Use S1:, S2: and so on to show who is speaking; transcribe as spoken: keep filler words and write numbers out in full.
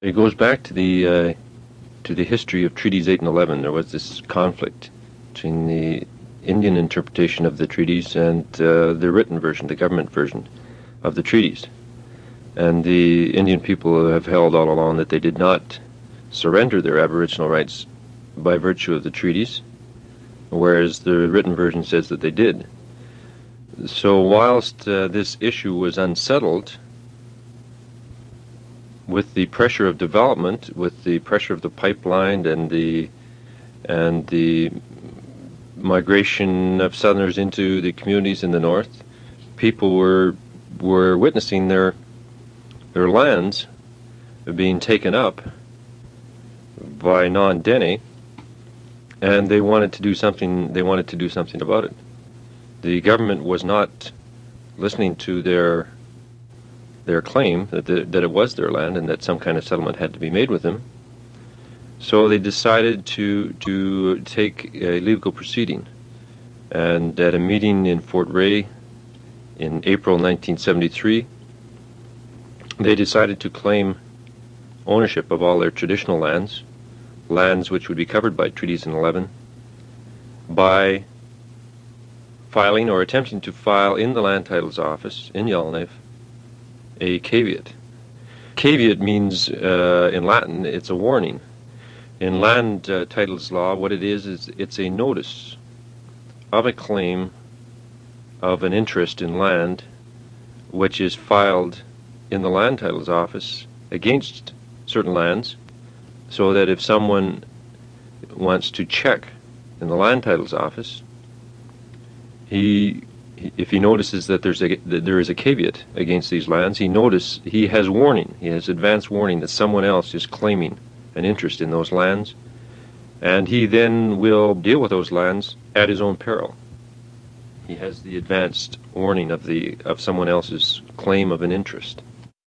S1: It goes back to the uh, to the history of Treaties eight and eleven. There was this conflict between the Indian interpretation of the treaties and uh, the written version, the government version of the treaties. And the Indian people have held all along that they did not surrender their Aboriginal rights by virtue of the treaties, whereas the written version says that they did. So whilst uh, this issue was unsettled, with the pressure of development, with the pressure of the pipeline and the and the migration of Southerners into the communities in the north, people were were witnessing their their lands being taken up by non-Dene, and they wanted to do something. They wanted to do something about it. The government was not listening to their their claim that the, that it was their land and that some kind of settlement had to be made with them. So they decided to to take a legal proceeding, and at a meeting in Fort Rae in April nineteen seventy-three, they decided to claim ownership of all their traditional lands, lands which would be covered by Treaties in eleven, by filing or attempting to file in the Land Titles Office in Yellowknife a caveat. Caveat means, uh, in Latin, it's a warning. In land uh, titles law, what it is, is it's a notice of a claim of an interest in land which is filed in the Land Titles Office against certain lands, so that if someone wants to check in the Land Titles Office, he if he notices that there's a that there is a caveat against these lands, he notice he has warning, he has advance warning that someone else is claiming an interest in those lands, and he then will deal with those lands at his own peril. He has the advanced warning of the of someone else's claim of an interest.